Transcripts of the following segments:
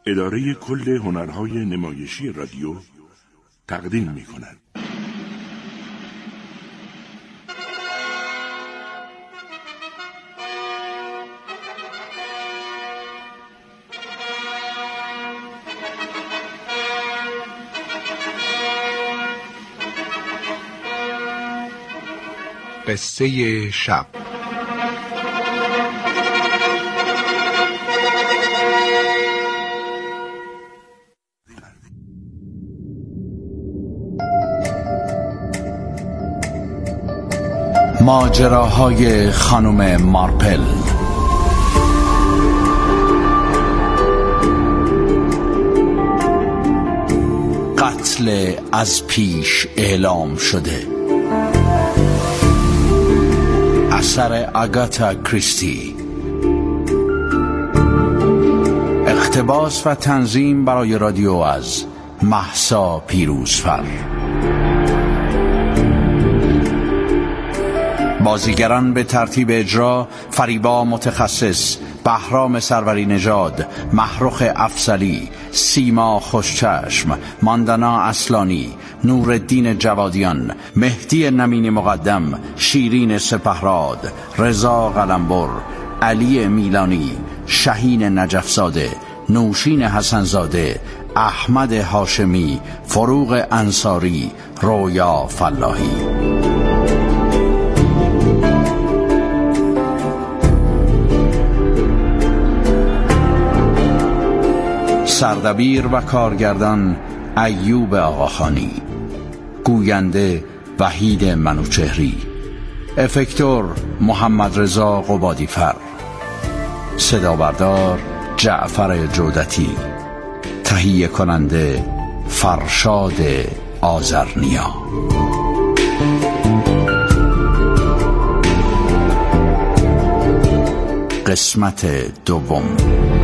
اداره کل هنرهای نمایشی رادیو تقدیم می‌کند. قصه شب. ماجراهای خانم مارپل. قتل از پیش اعلام شده. اثر آگاتا کریستی. اقتباس و تنظیم برای رادیو از مهسا پیروزفر. بازیگران به ترتیب اجرا: فریبا متخصص، بهرام سروری نژاد، محروخ افضلی، سیما خوشچشم، ماندانا اصلانی، نورالدین جوادیان، مهدی نمینی مقدم، شیرین سپهراد، رضا قلمبر، علی میلانی، شهین نجفزاده، نوشین حسنزاده، احمد هاشمی، فروغ انصاری، رویا فلاحی. سردبیر و کارگردان ایوب آقاخانی، گوینده وحید منوچهری، افکتور محمد رضا قبادیفر، صدا بردار جعفر جودتی، تهیه کننده فرشاد آذرنیا. قسمت دوم.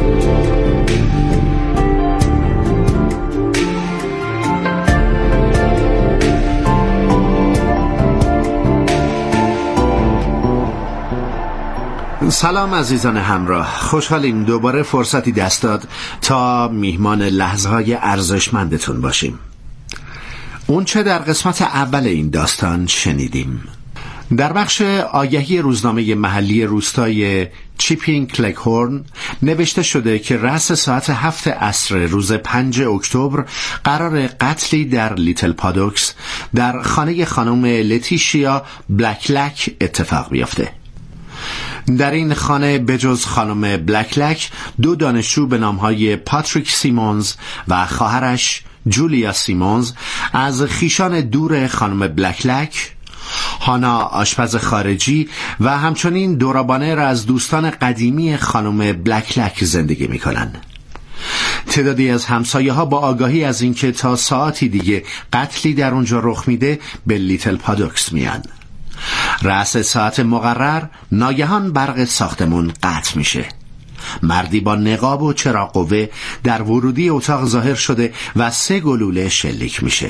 سلام عزیزان همراه، خوشحالیم دوباره فرصتی دست داد تا میهمان لحظه‌های ارزشمندتون باشیم. اون چه در قسمت اول این داستان شنیدیم. در بخش آگهی روزنامه محلی روستای چیپینگ کلکهورن نوشته شده که رأس ساعت 7 عصر روز 5 اکتبر قرار قتلی در لیتل پادوکس در خانه خانم لتیشیا بلکلک اتفاق بیفته. در این خانه بجز خانم بلکلک 2 دانشجو به نامهای پاتریک سیمونز و خواهرش جولیا سیمونز از خویشان دور خانم بلکلک، هانا آشپز خارجی و همچنین دورا بانر از دوستان قدیمی خانم بلکلک زندگی می‌کنند. تعدادی از همسایه ها با آگاهی از اینکه تا ساعتی دیگه قتلی در اونجا رخ میده به لیتل پادوکس میان. رأس ساعت مقرر ناگهان برق ساختمون قطع میشه. مردی با نقاب و چراغ قوه در ورودی اتاق ظاهر شده و 3 گلوله شلیک میشه.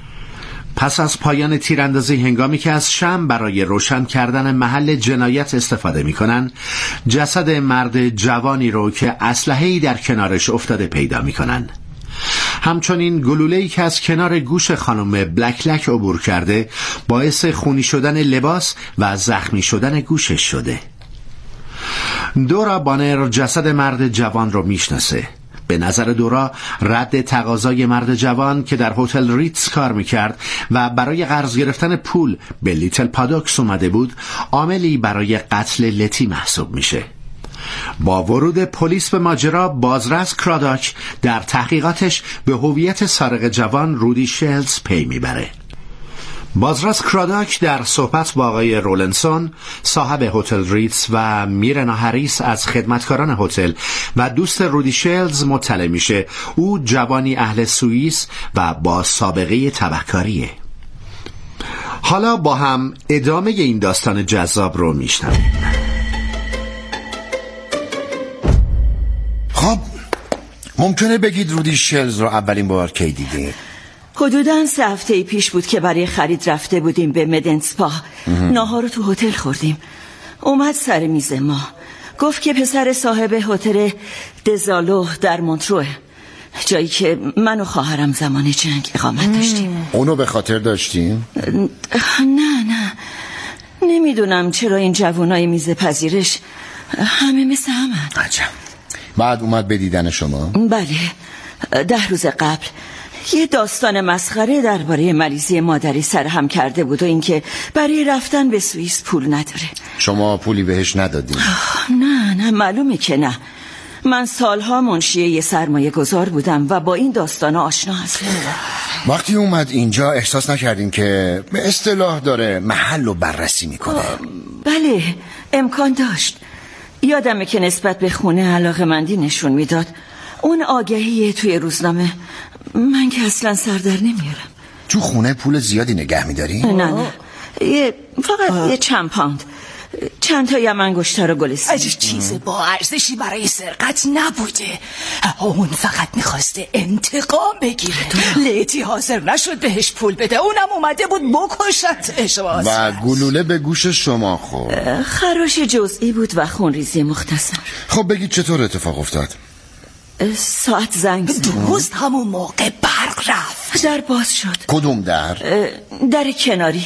پس از پایان تیراندازی، هنگامی که از شمع برای روشن کردن محل جنایت استفاده میکنن، جسد مرد جوانی رو که اسلحه‌ای در کنارش افتاده پیدا میکنن. همچنین گلوله‌ای که از کنار گوش خانم بلکلک عبور کرده باعث خونی شدن لباس و زخمی شدن گوشش شده. دورا بانر جسد مرد جوان رو میشناسه. به نظر دورا رد تقاضای مرد جوان که در هتل ریتز کار میکرد و برای قرض گرفتن پول به لیتل پادوکس اومده بود عاملی برای قتل لتی محسوب میشه. با ورود پلیس به ماجرا، بازرس کراداک در تحقیقاتش به هویت سارق جوان رودی شلز پی میبره. بازرس کراداک در صحبت با آقای رولنسون صاحب هتل ریتز و میرنا هریس از خدمتکاران هتل و دوست رودی شلز مطلع میشه او جوانی اهل سوئیس و با سابقه تبهکاریه. حالا با هم ادامه این داستان جذاب رو میشنویم. خب ممکنه بگید رودی شلز رو اولین بار کی دیدی؟ حدوداً 3 هفته پیش بود که برای خرید رفته بودیم به مدنسپا. ناهار رو تو هتل خوردیم. اومد سر میز ما، گفت که پسر صاحب هتل دزالو در مونتروه. جایی که من و خواهرم زمان جنگ اقامت داشتیم. اونو به خاطر داشتیم؟ نه نمیدونم چرا این جوانای میز پذیرش همه مثل همن. عجب. بعد اومد به دیدن شما؟ بله، 10 روز قبل یه داستان مسخره درباره مریضی مادری سرهم کرده بود و اینکه برای رفتن به سوئیس پول نداره. شما پولی بهش ندادین؟ نه معلومه که نه. من سالها منشی یه سرمایه گذار بودم و با این داستان آشنا هستم. وقتی اومد اینجا احساس نکردین که به اصطلاح داره محل رو بررسی میکنه؟ بله، امکان داشت. یادمه که نسبت به خونه علاقه‌مندی نشون میداد. اون آگهی توی روزنامه من که اصلا سر در نمیارم. تو خونه پول زیادی نگه میداری؟ نه فقط یه چند پوند، چند تا یمن انگشتر و گلستان. چیز با ارزشی برای سرقت نبوده. اون فقط میخواسته انتقام بگیره. لیتی حاضر نشد بهش پول بده، اونم اومده بود بکشتش. و گلوله به گوش شما خورد. خراش جزئی بود و خونریزی مختصر. خب بگید چطور اتفاق افتاد؟ ساعت زنگ زد. درست همون موقع برق رفت. در باز شد. کدوم در؟ در کناری.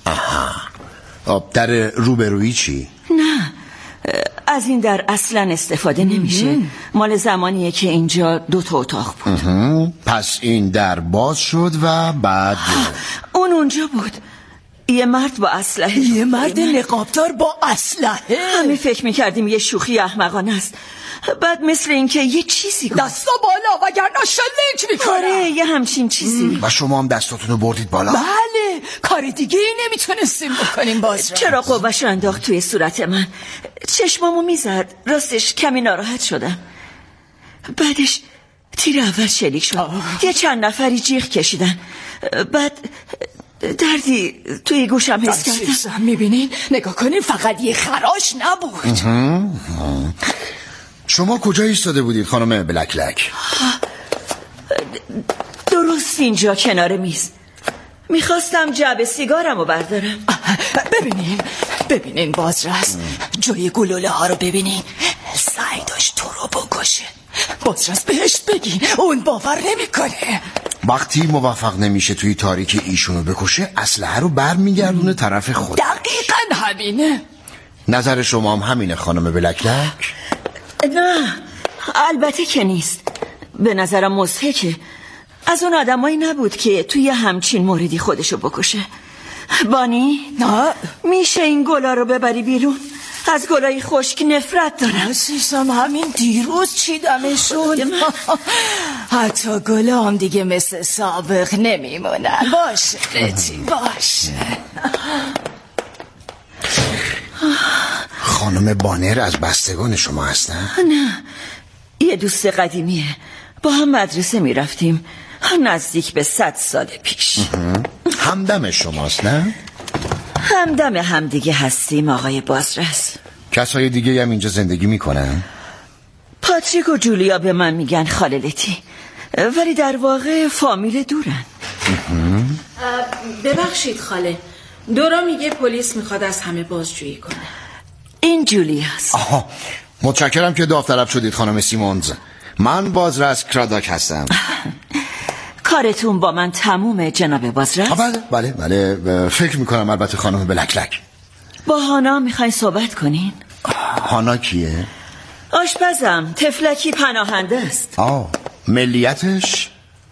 در روبرویی چی؟ نه، از این در اصلا استفاده نمیشه. مال زمانیه که اینجا 2 تا اتاق بود. پس این در باز شد و بعد اون اونجا بود، یه مرد با اسلحه. یه مرد نقابدار با اسلحه. همه فکر میکردیم یه شوخی احمقانه است. بعد مثل این که یه چیزی گفت دستا بالا وگرنه شلیک میکنه. یه همچین چیزی. و شما هم دستاتونو بردید بالا؟ بله، کار دیگه نمیتونستیم بکنیم. باز چرا قوه‌شو انداخت توی صورت من، چشمامو میزد. راستش کمی ناراحت شدم. بعدش تیر اول شلیک شد. یه چند نفری جیغ کشیدن. بعد دردی توی گوشم حس کردم. میبینین؟ نگاه کنین، فقط یه خراش نبود. شما کجا ایستاده بودید خانم بلکلک؟ درست اینجا کنار میز. میخواستم جعبه سیگارمو بردارم. ببینین بازرس، جای گلوله ها رو ببینین. سعی داشت تو رو بکشه. بازرس بهش بگین، اون باور نمیکنه. وقتی موفق نمیشه توی تاریکی ایشونو بکشه، اسلحه رو برمیگردونه طرف خود. دقیقاً همینه. نظر شما هم همینه خانم بلکلک؟ نه، البته که نیست. به نظرم مضحکه. از اون آدمایی نبود که توی همچین موردی خودشو بکشه. بانی؟ نه، میشه این گلا رو ببری بیرون؟ از گلای خشک نفرت دارم. عزیزم همین دیروز چیدمشون. حتی گلا هم دیگه مثل سابق نمیمونن. باشه رتی، باشه. خانم بانر از بستگان شما هستن؟ نه، یه دوست قدیمیه. با هم مدرسه میرفتیم نزدیک به 100 سال پیش. همدم شماست نه؟ همدم هم دیگه هستیم آقای بازرس. کسای دیگه هم اینجا زندگی میکنن؟ پاتریک و جولیا به من میگن خاللتی، ولی در واقع فامیل دورن. ببخشید خاله، دورا میگه پلیس میخواد از همه بازجویی کنه. این جولیاست. متشکرم که داوطلب شدید خانم سیمونز. من بازرس کراداک هستم. کارتون با من تمومه جناب بازرس؟ بله فکر میکنم. البته خانم بلکلک، با هانا میخواین صحبت کنین؟ هانا کیه؟ آشپزم، تفلکی پناهنده است. ملیتش؟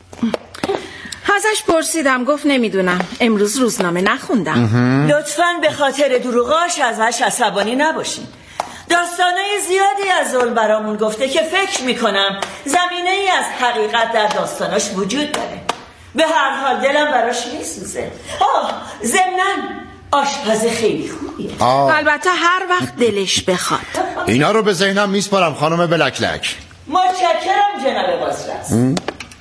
ازش پرسیدم، گفت نمیدونم، امروز روزنامه نخوندم. لطفاً به خاطر دروغاش ازش عصبانی نباشین. داستانای زیادی از ظلم برامون گفته که فکر میکنم زمینه ای از حقیقت در داستاناش وجود داره. به هر حال دلم براش میسوزه. ضمناً آشپز خیلی خوبیه. البته هر وقت دلش بخواد. اینا رو به ذهنم میسپارم خانم بلکلک. متشکرم جناب بازرس.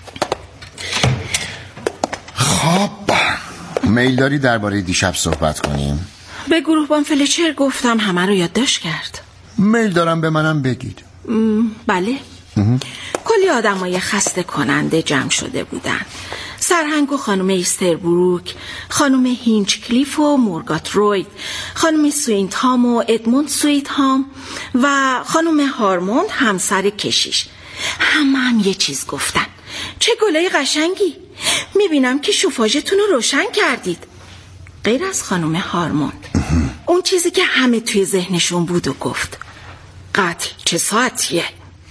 خب میل داری درباره دیشب صحبت کنیم؟ به گروهبان فلچر گفتم، همه رو یادداشت کرد. میل دارم به منم بگید. بله. کلی آدمای خسته کننده جمع شده بودن. سرهنگ و خانم ایستربروک، خانم هینچ کلیف و مورگات روید، خانم سوینت هام و ادموند سوینت هام و خانم هارموند همسر کشیش. همه هم یه چیز گفتن. چه گلای قشنگی. میبینم که شوفاژتون رو روشن کردید. غیر از خانم هارمون، اون چیزی که همه توی ذهنشون بود و گفت. قتل چه ساعتیه؟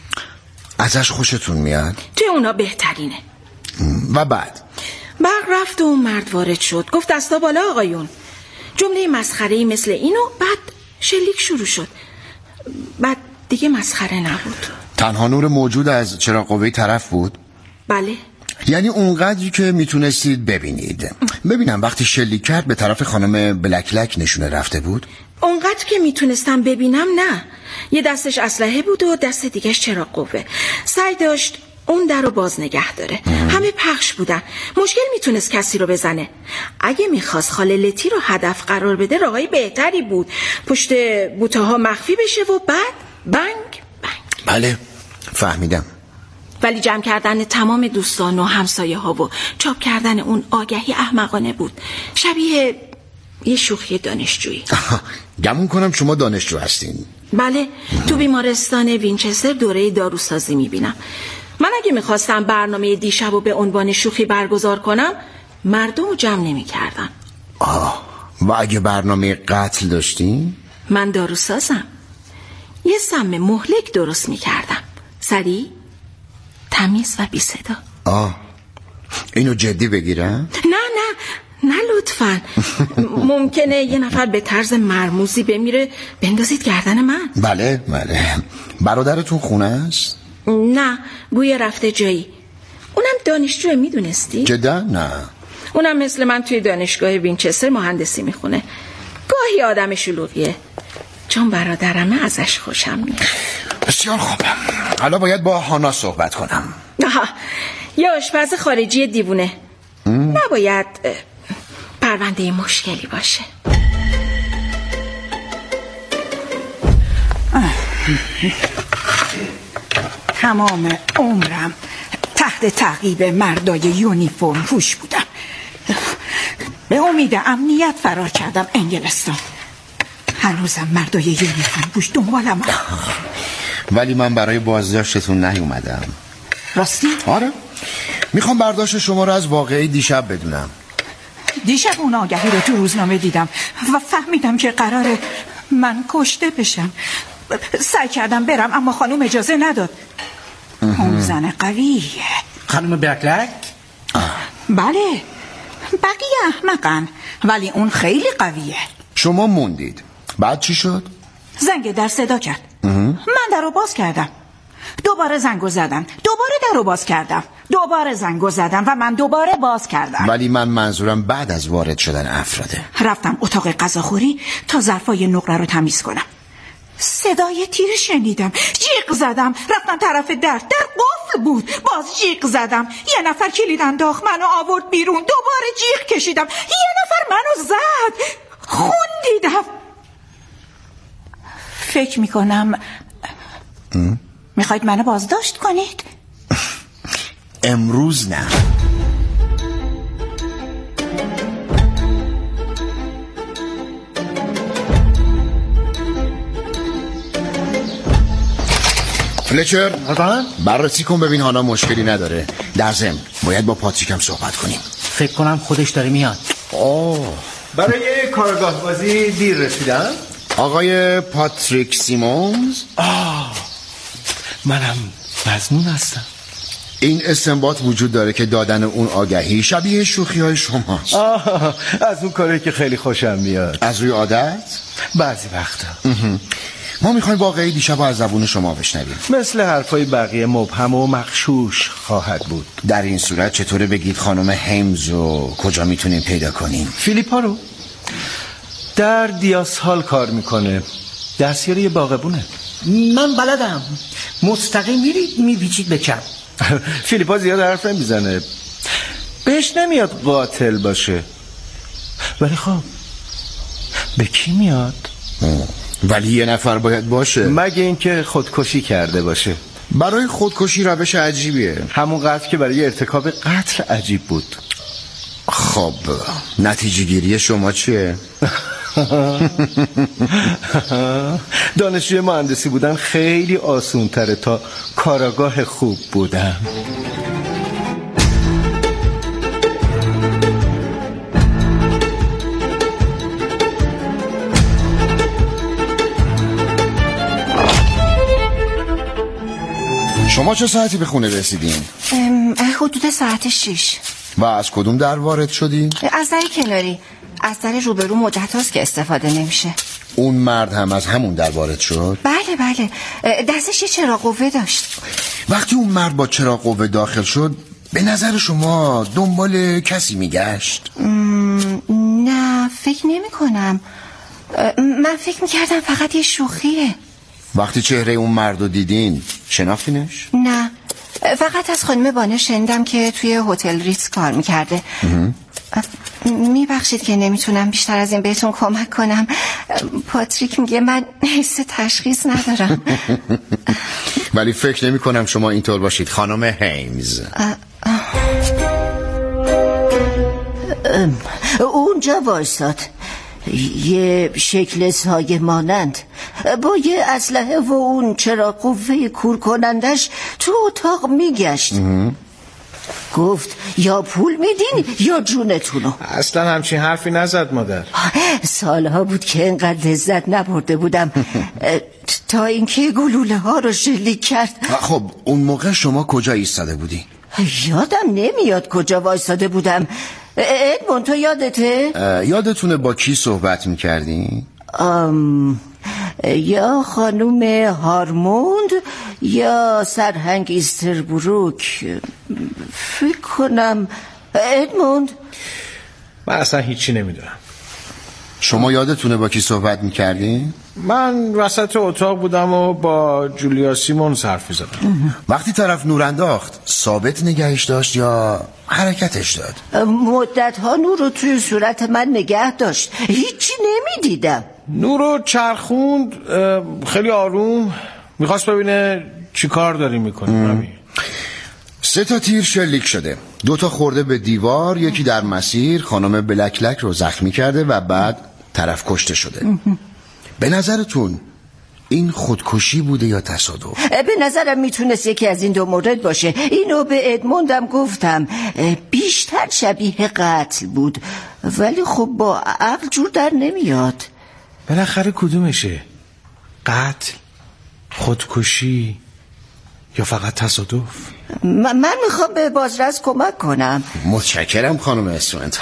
ازش خوشتون میاد؟ توی اونا بهترینه. و بعد؟ برق رفت و اون مرد وارد شد. گفت دستا بالا آقایون. جمله مسخره‌ای مثل اینو. بعد شلیک شروع شد. بعد دیگه مسخره نبود. تنها نور موجود از چراغ قوه‌ای طرف بود؟ بله. یعنی اونقدری که میتونستید ببینید. ببینم وقتی شلیک کرد به طرف خانم بلکلک نشونه رفته بود؟ اونقدر که میتونستم ببینم نه. یه دستش اسلحه بود و دست دیگهش چراغ قوه. سعی داشت اون در رو باز نگه داره. همه پخش بودن. مشکل میتونست کسی رو بزنه. اگه میخواست خاله لتی رو هدف قرار بده راهی بهتری بود. پشت بوته‌ها مخفی بشه و بعد بنگ. بله فهمیدم. ولی جمع کردن تمام دوستان و همسایه ها و چاپ کردن اون آگهی احمقانه بود. شبیه یه شوخی دانشجویی. گمون کنم شما دانشجو هستین. بله، تو بیمارستان وینچستر دوره داروسازی میبینم. من اگه میخواستم برنامه دیشب رو به عنوان شوخی برگزار کنم مردم رو جمع نمی کردم. و اگه برنامه قتل داشتین؟ من داروسازم. یه سم مهلک درست میکردم. سریع، تمیز و بی صدا. اینو جدی بگیرم؟ نه لطفاً. ممکنه یه نفر به طرز مرموزی بمیره بندازید گردن من. بله. برادرتون خونه است؟ نه، بوی رفته جایی. اونم دانشجوه، میدونستی؟ جدا؟ نه. اونم مثل من توی دانشگاه وینچستر مهندسی میخونه. گاهی آدم شلوغیه. چون برادرمه ازش خوشم میاد. بسیار خوب. حالا باید با هانا صحبت کنم. یه آشپز خارجی دیوونه. نباید پرونده مشکلی باشه. تمام عمرم تحت تعقیب مردای یونیفرم پوش بودم. به امید امنیت فرار کردم انگلستان. هنوزم مردای یونیفرم پوش دنبالم. ولی من برای بازداشتتون نیومدم. راستی؟ آره. میخوام برداشت شما رو از واقعی دیشب بدونم. دیشب اون آگهی رو تو روزنامه دیدم و فهمیدم که قراره من کشته بشم. سعی کردم برم اما خانم اجازه نداد. اون زن قویه. خانم بلکلک؟ بله، بقیه احمقن ولی اون خیلی قویه. شما موندید. بعد چی شد؟ زنگ در صدا کرد. من در رو باز کردم. دوباره زنگو زدن. دوباره در رو باز کردم. دوباره زنگو زدن و من دوباره باز کردم. ولی من منظورم بعد از وارد شدن افراده. رفتم اتاق غذاخوری تا ظرفای نقره رو تمیز کنم. صدای تیر شنیدم. جیغ زدم. رفتم طرف در قفل بود. باز جیغ زدم. یه نفر کلید انداخت منو آورد بیرون. دوباره جیغ کشیدم. یه نفر منو زد. خون دیدم. فکر میکنم میخواید منو بازداشت کنید؟ امروز نه. فلچر بررسی کن ببین حالا مشکلی نداره. در ضمن باید با پاتریک هم صحبت کنیم. فکر کنم خودش داره میاد. برای کارگاه بازی دیر رسیدم. آقای پاتریک سیمونز. منم مظنون هستم. این استنباط وجود داره که دادن اون آگهی شبیه شوخی های شماست. از اون کاری که خیلی خوشم میاد. از روی عادت؟ بعضی وقتا. ما میخوایم واقعی دیشب از زبون شما بشنویم. مثل حرفای بقیه مبهم و مغشوش خواهد بود. در این صورت چطوره بگید خانم هیمز رو کجا میتونیم پیدا کنیم؟ فیلیپا رو در دیاس هال کار میکنه. دستیاری باغبونه. من بلدم. مستقیم میرید میپیچید به چپ. فیلیپا زیاد حرف نمیزنه. بهش نمیاد قاتل باشه. ولی خب به کی میاد؟ ولی یه نفر باید باشه. مگه اینکه خودکشی کرده باشه. برای خودکشی روش عجیبیه. همون قدر که برای ارتکاب قتل عجیب بود. خب نتیجه گیری شما چیه؟ دانشجوی مهندسی بودن خیلی آسون تره تا کاراگاه خوب بودن. شما چه ساعتی به خونه رسیدین؟ حدود ساعت 6. و از کدوم در وارد شدین؟ از در کناری. از در روبرو مدت هاست که استفاده نمیشه. اون مرد هم از همون در وارد شد؟ بله دستش یه چراغ قوه داشت. وقتی اون مرد با چراغ قوه داخل شد به نظر شما دنبال کسی میگشت؟ نه فکر نمی کنم. من فکر میکردم فقط یه شوخیه. وقتی چهره اون مرد رو دیدین شناختینش؟ نه فقط از خانم بانه شنیدم که توی هتل ریتز کار میکرده. میبخشید که نمیتونم بیشتر از این بهتون کمک کنم. پاتریک میگه من حس تشخیص ندارم. ولی فکر نمی کنم شما اینطور باشید خانم هیمز. اونجا وایساد، یه شکل سایه مانند با یه اسلحه و اون چراغ قوه کور کنندش تو اتاق میگشت. گفت یا پول میدین یا جونتونو. اصلا همچین حرفی نزد مادر. سالها بود که اینقدر لذت نبرده بودم تا اینکه گلوله ها رو شلیک کرد. خب اون موقع شما کجا ایستاده بودی؟ یادم نمیاد کجا وایساده بودم. ادموند تو یادته؟ یادتونه با کی صحبت میکردی؟ یا خانوم هارموند یا سرهنگ ایستربروک. فکر کنم ادموند. من اصلا هیچی نمیدونم. شما یادتونه با کی صحبت میکردی؟ من وسط اتاق بودم و با جولیا سیمونز حرف زدم. وقتی طرف نور انداخت ثابت نگهش داشت یا حرکتش داد؟ مدت ها نور رو توی صورت من نگه داشت، هیچی نمیدیدم. نور رو چرخوند خیلی آروم، میخواست ببینه چی کار داری میکنی. 3 تیر شلیک شده، 2 خورده به دیوار، یکی در مسیر خانم بلکلک رو زخمی کرده و بعد طرف کشته شده. به نظرتون این خودکشی بوده یا تصادف؟ به نظرم میتونست یکی از این 2 مورد باشه. اینو به ادموندم گفتم، بیشتر شبیه قتل بود، ولی خب با عقل جور در نمیاد. بالاخره کدومشه؟ قتل، خودکشی یا فقط تصادف؟ من میخوام به بازرس کمک کنم. متشکرم خانم استرنت.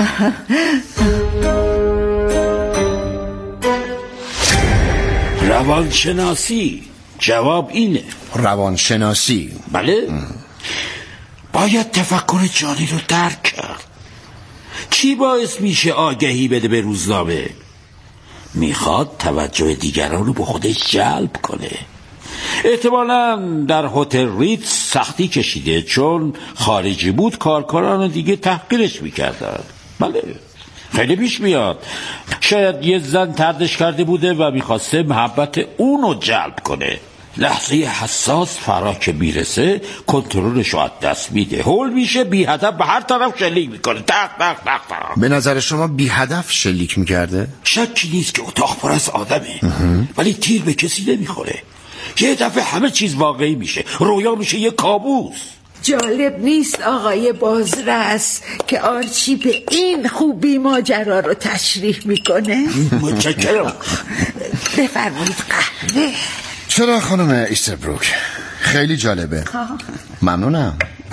روانشناسی جواب اینه. روانشناسی؟ بله. باید تفکر جانی رو درک کرد. چی باعث میشه آگهی بده به روزنامه؟ میخواد توجه دیگران رو به خودش جلب کنه. احتمالاً در هتل ریتز سختی کشیده، چون خارجی بود کارکنان دیگه تحقیرش میکردن. بله خیلی پیش میاد شاید یه زن طردش کرده بوده و میخواسته محبت اونو جلب کنه. لحظه حساس فرا که میرسه کنترلش رو از دست میده، هول میشه، بی هدف به هر طرف شلیک میکنه. تق تق تق تق. به نظر شما بی هدف شلیک میکرده؟ شکی نیست که اتاق پر از آدمه، ولی تیر به کسی نمیخوره. یه دفعه همه چیز واقعی میشه، رویا میشه یه کابوس. جالب نیست آقای بازرس که آرچی به این خوبی ماجرا رو تشریح میکنه؟ متشکرم. بفرمایید قهوه. چرا خانم ایستربروک؟ خیلی جالبه. ممنونم.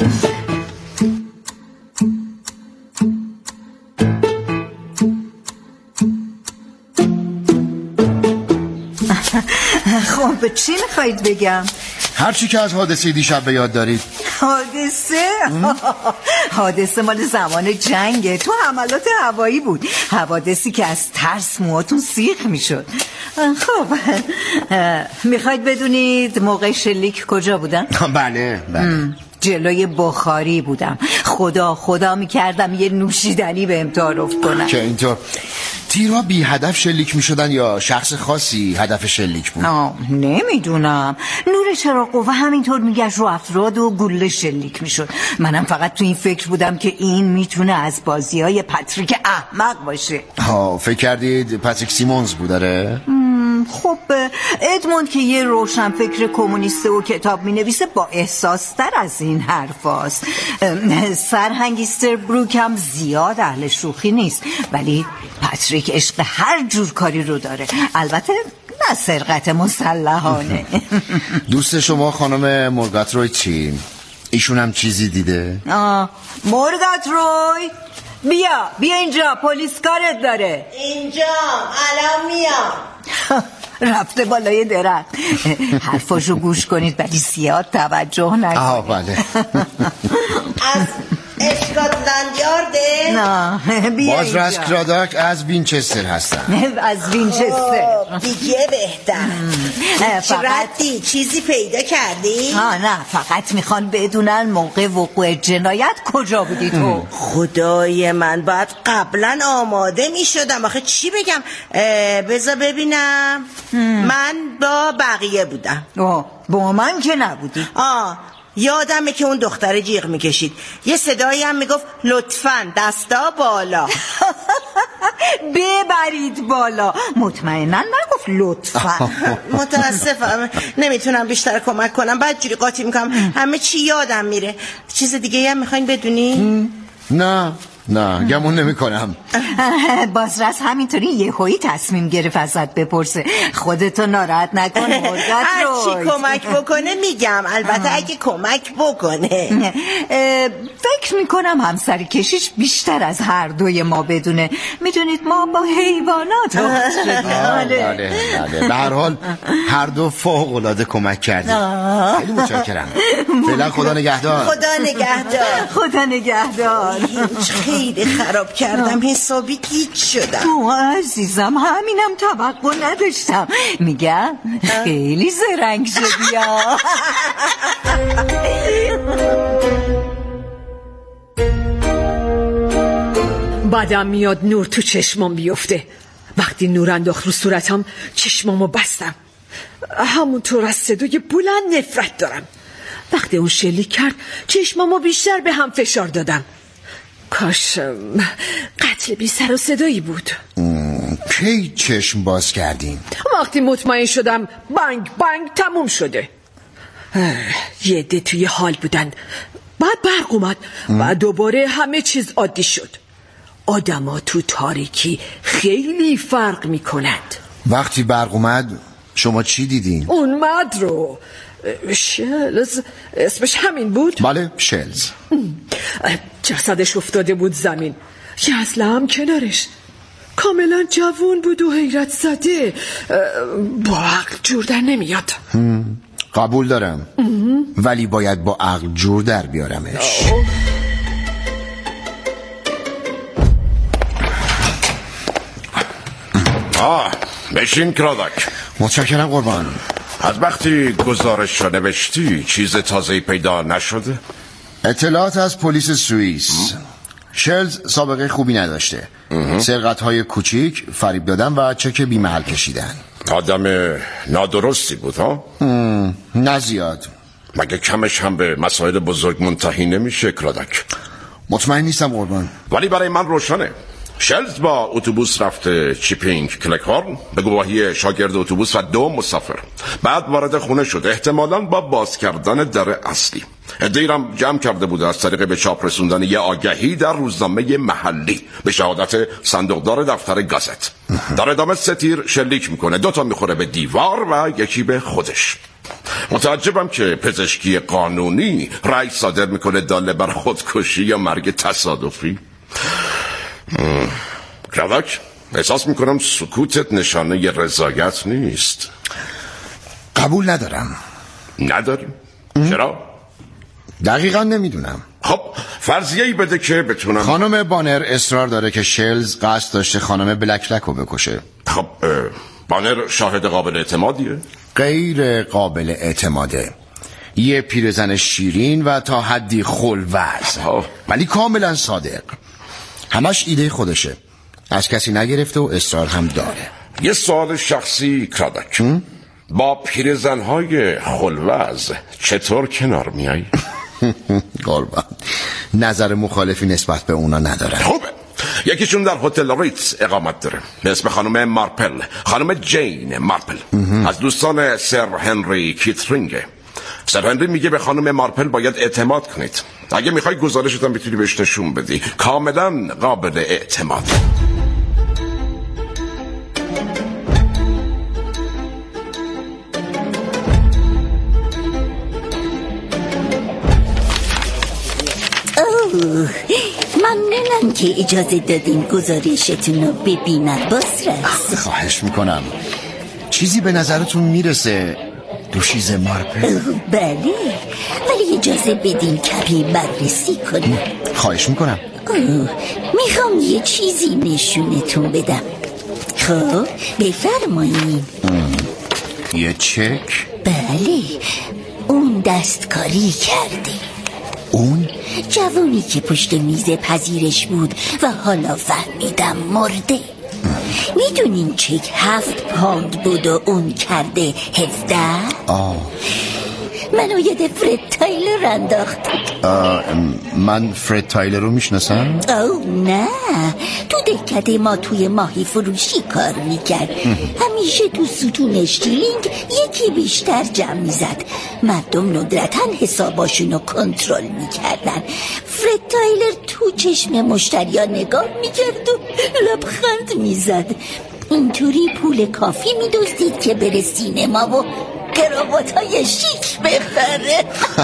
خب چی میخواید بگم؟ هرچی که از حادثه دیشب به یاد دارید. حادثه مال زمان جنگه، تو حملات هوایی بود، حوادثی که از ترس موهاتون سیخ میشد. خب میخواید بدونید موقع شلیک کجا بودم؟ بله. جلوی بخاری بودم. خدا میکردم یه نوشیدنی بهم تعارف کنم. که اینطور تیرها بی هدف شلیک میشدن یا شخص خاصی هدف شلیک بود؟ نمیدونم. نور چراغ قوه همینطور میگشت رو افراد و گلوله شلیک میشد. منم فقط تو این فکر بودم که این میتونه از بازی‌های پاتریک احمق باشه. فکر کردید پاتریک سیمونز بود؟ داره؟ خب ادموند که یه روشنفکر کمونیسته و کتاب مینویسه با احساس تر از این حرف هاست. سرهنگ ایستربروک هم زیاد اهل شوخی نیست، ولی پاتریک عشق هر جور کاری رو داره. البته نه سرقت مسلحانه. دوست شما خانم مورگات روی چی؟ ایشون هم چیزی دیده؟ مورگات روی بیا اینجا، پلیس کارت داره. اینجا الان میام. رفته بالای درخت. حرفاشو گوش کنید ولی زیاد توجه نکنید. بله. از اسکاتلند یارده؟ نه بیا بازرس کراداک از وینچستر هستن. از وینچستر. دیگه بهتر. ردی چیزی پیدا کردی؟ نه فقط میخوان بدونن موقع وقوع جنایت کجا بودی تو. خدای من باید قبلا آماده میشدم. آخه چی بگم؟ بذار ببینم. من با بقیه بودم. با من که نبودی. یادمه که اون دختره جیغ میکشید، یه صدایی هم میگفت لطفاً دستا بالا. ببرید بالا. مطمئناً نگفت لطفاً. متاسفم نمیتونم بیشتر کمک کنم، بعد جوری قاطی میکنم همه چی یادم میره. چیز دیگه هم میخواین بدونی؟ نه گمون نمی کنم. بازرس همینطوری یهویی تصمیم گرفت ازت بپرسه. خودتو ناراحت نکن مورگات روی. هرچی کمک بکنه میگم، البته اگه کمک بکنه. فکر میکنم همسر کشیش بیشتر از هر دوی ما بدونه. میدونید ما با حیوانات بله. به هر حال هر دو فوق العاده کمک کردیم. خیلی متشکرم. فعلا خدا نگهدار. خدا نگهدار. خیلی خراب کردم، حسابی گیج شدم. عزیزم همینم توقع نداشتم. میگم خیلی زرنگ شدی. بعدم میاد نور تو چشمام بیفته. وقتی نور انداخت رو صورتم چشمامو بستم. همونطور از صدای بلند نفرت دارم. وقتی اون شلیک کرد چشمامو بیشتر به هم فشار دادم. کاش قتل بی سر و صدایی بود. کی چشم باز کردین؟ وقتی مطمئن شدم بانگ تموم شده. یه عده توی حال بودن، بعد برق اومد و دوباره همه چیز عادی شد. آدما تو تاریکی خیلی فرق میکنند. وقتی برق اومد شما چی دیدین؟ اون مرد رو، شلز اسمش همین بود؟ بله شلز. جسدش افتاده بود زمین، یه اسلحه هم کنارش. کاملا جوان بود و حیرت زده. با عقل جور در نمیاد. قبول دارم ولی باید با عقل جور در بیارمش. بشین کراداک. متشکرم قربان. از وقتی گزارش را نوشتی چیز تازه‌ای پیدا نشده؟ اطلاعات از پلیس سوئیس. شلز سابقه خوبی نداشته. سرقت‌های کوچیک، فریب دادن و چک بی‌محل کشیدن. آدم نادرستی بود ها؟ نه زیاد. مگه کمش هم به مسائل بزرگ منتهی نمیشه کراداک؟ مطمئن نیستم قربان. ولی برای من روشنه. شلز با اتوبوس رفته چیپینگ کلکهورن به گواهی شاگرد اتوبوس و 2 مسافر. بعد وارد خونه شد، احتمالاً با باز کردن در اصلی. ادیرم جمع کرده بوده از طریق به چاپ رسوندن یه آگهی در روزنامه محلی به شهادت صندوقدار دفتر گازت. در ادامه 3 تیر شلیک میکنه، 2 تا میخوره به دیوار و یکی به خودش. متعجبم که پزشکی قانونی رأی صادر میکنه داله بر خودکشی یا مرگ تصادفی. کراداک، احساس میکنم سکوتت نشانه رضایت نیست. قبول ندارم. نداری؟ چرا؟ دقیقا نمیدونم. خب فرضیه‌ای بده که بتونم. خانم بانر اصرار داره که شلز قصد داشته خانم بلکلک رو بکشه. خب بانر شاهد قابل اعتمادیه؟ غیر قابل اعتماده. یه پیرزن شیرین و تا حدی خلوز، ولی کاملا صادق. همش ایده خودشه، از کسی نگرفته و اصرار هم داره. یه سوال شخصی کراداک، با پیرزن‌های خلوز چطور کنار میای؟ قربان، نظر مخالفی نسبت به اونا ندارم. خوبه. یکیشون در هتل ریتز اقامت داره به اسم خانم مارپل، خانم جین مارپل، از دوستان سر هنری کیترینگه. سر هنری میگه به خانم مارپل باید اعتماد کنید. اگه میخوای گزارشت هم میتونی بهش نشون بدی، کاملا قابل اعتماد. ممنونم که اجازه دادین گزارشتون رو ببینم بازرس. خواهش میکنم. چیزی به نظرتون میرسه دوشیزه مارپل؟ بله، ولی اجازه بدین کمی بررسی کنم. خواهش میکنم. میخوام یه چیزی نشونتون بدم. خب بفرمایین. یه چک؟ بله، اون دستکاری کرده. اون؟ جوانی که پشت میز پذیرش بود و حالا فهمیدم مرده. میدونین چک 7 پوند بود و اون کرده 17. منو یاد فرد تایلر انداخت. من فرد تایلر رو میشناسم؟ نه، تو دهکده ما توی ماهی فروشی کار میکرد. همیشه تو ستون شیلینگ یکی بیشتر جمع میزد. مردم ندرتاً حساباشونو کنترل میکردن. فرد تایلر تو چشم مشتریان نگاه میکرد و لبخند میزد. اینطوری پول کافی میدزدید که بره سینما و کراواتای شیک بخره.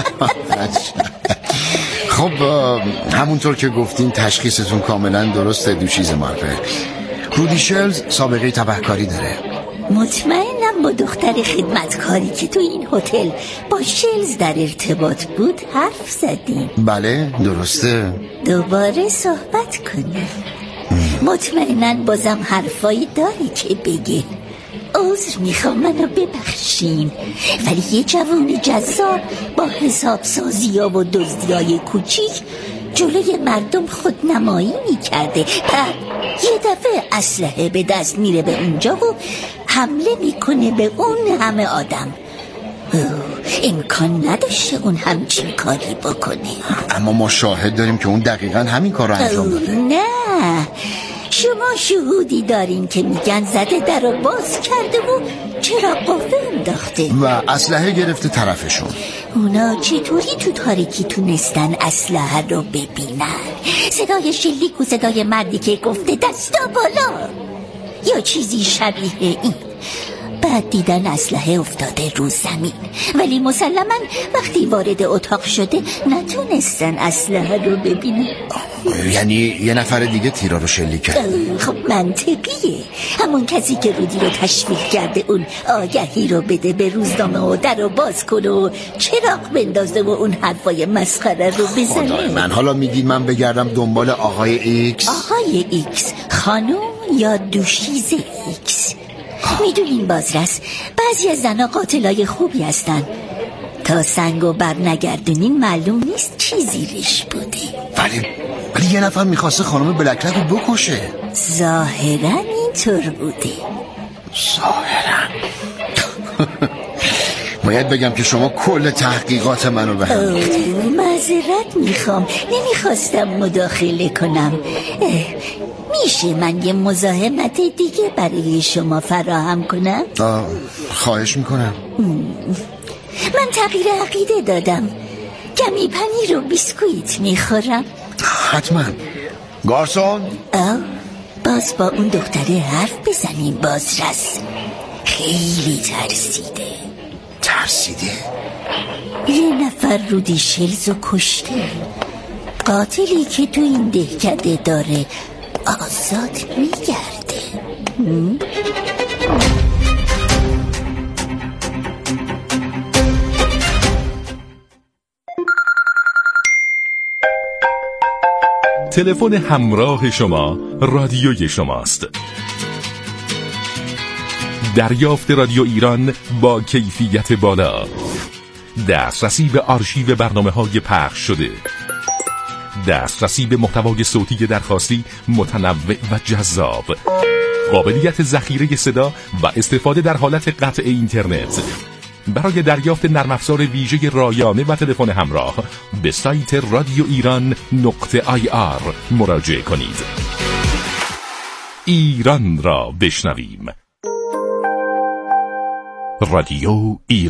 خب همونطور که گفتین تشخیصتون کاملا درسته دوشیزه مارپل. رودی شلز سابقه تبهکاری داره. مطمئنم با دختر خدمتکاری که تو این هتل با شلز در ارتباط بود حرف زدیم. بله درسته. دوباره صحبت کنیم. مطمئنن بازم حرفایی داری که بگه. عذر میخوام، منو ببخشین، ولی یه جوان جذاب با حسابسازی‌ها و دزدی‌های کوچیک جلوی مردم خودنمایی میکرده. بعد یه دفعه اسلحه به دست میره به اونجا و حمله میکنه به اون همه آدم. امکان نداشته اون همچین کاری بکنه. اما ما شاهد داریم که اون دقیقاً همین کار رو انجام داده. نه، شما شهودی دارین که میگن زده در رو باز کرده و چرا قوه انداخته و اسلحه گرفته طرفشون. اونا چطوری تو تاریکی تونستن اسلحه رو ببینن؟ صدای شلیک و صدای مردی که گفته دستا بالا یا چیزی شبیه این. بعد دیدن اسلحه افتاده رو زمین، ولی مسلماً وقتی وارد اتاق شده نتونستن اسلحه رو ببینن. یعنی یه نفر دیگه تیرا رو شلیک کرد. خب منطقیه. همون کسی که رودی رو تشویق کرده اون آگهی رو بده به روزنامه و در رو باز کنه و چراغ بندازه و اون حرفای مسخره رو بزنه. خدای من، حالا میگید من بگردم دنبال آقای ایکس؟ آقای ایکس خانم یا دوشیزه ایکس؟ میدونین بازرس، بعضی از زنها قاتلای خوبی هستن. تا سنگو بر نگردونین معلوم نیست چی زیرش بوده. ولی یه نفر میخواسته خانم بلکلک رو بکشه. ظاهرا اینطور بوده. ظاهرا. باید بگم که شما کل تحقیقات منو به هم ریختید. معذرت میخوام، نمیخواستم مداخله کنم. میشه من یه مزاحمت دیگه برای شما فراهم کنم؟ خواهش میکنم. من تغییر عقیده دادم. کمی پنیر و بیسکویت میخورم. حتما. گارسون، باز با اون دختره حرف بزنیم بازرس. خیلی ترسیده. یه نفر رودی شلزو کشته. قاتلی که تو این دهکده داره آزاد میگرده. تلفن همراه شما رادیوی شماست. دریافت رادیو ایران با کیفیت بالا، دسترسی به آرشیو برنامه‌های پخش شده، دسترسی به محتوای صوتی درخواستی متنوع و جذاب، قابلیت ذخیره صدا و استفاده در حالت قطع اینترنت. برای دریافت نرم افزار ویژه رایانه و تلفن همراه به سایت radioiran.ir مراجعه کنید. ایران را بشنویم. رادیو ایران.